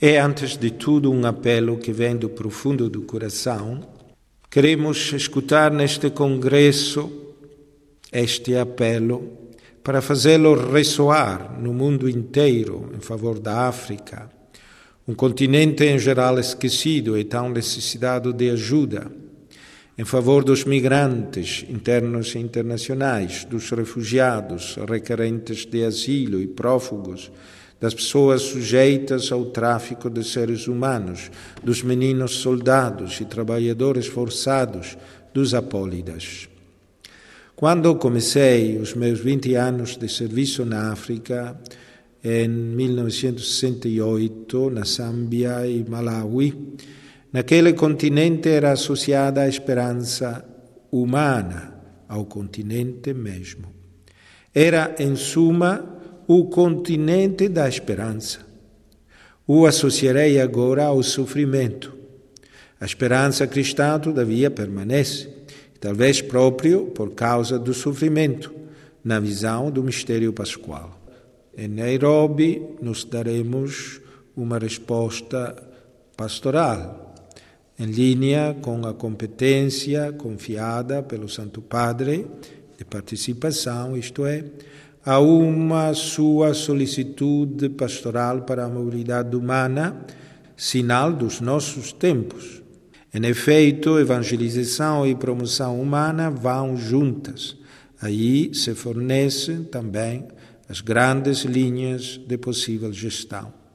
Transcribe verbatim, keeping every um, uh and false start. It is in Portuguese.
É, antes de tudo, um apelo que vem do profundo do coração. Queremos escutar neste congresso este apelo para fazê-lo ressoar no mundo inteiro em favor da África, um continente em geral esquecido e tão necessitado de ajuda, em favor dos migrantes internos e internacionais, dos refugiados, requerentes de asilo e prófugos, das pessoas sujeitas ao tráfico de seres humanos, dos meninos soldados e trabalhadores forçados, dos apólidas. Quando comecei os meus vinte anos de serviço na África, em mil novecentos e sessenta e oito, na Zâmbia e Malawi, naquele continente era associada a esperança humana ao continente mesmo. Era, em suma, o continente da esperança. O associarei agora ao sofrimento. A esperança cristã, todavia, permanece, talvez próprio por causa do sofrimento, na visão do mistério pascual. Em Nairobi, nos daremos uma resposta pastoral, em linha com a competência confiada pelo Santo Padre de participação, isto é, a uma sua solicitude pastoral para a mobilidade humana, sinal dos nossos tempos. Em efeito, evangelização e promoção humana vão juntas. Aí se fornecem também as grandes linhas de possível gestão.